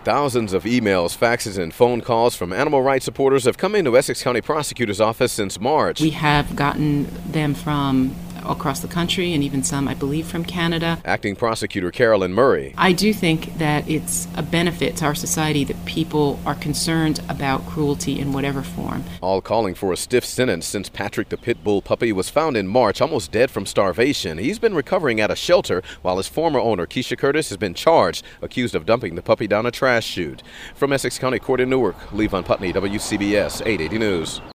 Thousands of emails, faxes, and phone calls from animal rights supporters have come into Essex County Prosecutor's Office since March. We have gotten them from across the country and even some, I believe, from Canada. Acting Prosecutor Carolyn Murray. I do think that it's a benefit to our society that people are concerned about cruelty in whatever form. All calling for a stiff sentence since Patrick the pit bull puppy was found in March almost dead from starvation. He's been recovering at a shelter while his former owner, Keisha Curtis, has been charged, accused of dumping the puppy down a trash chute. From Essex County Court in Newark, Levon Putney, WCBS 880 News.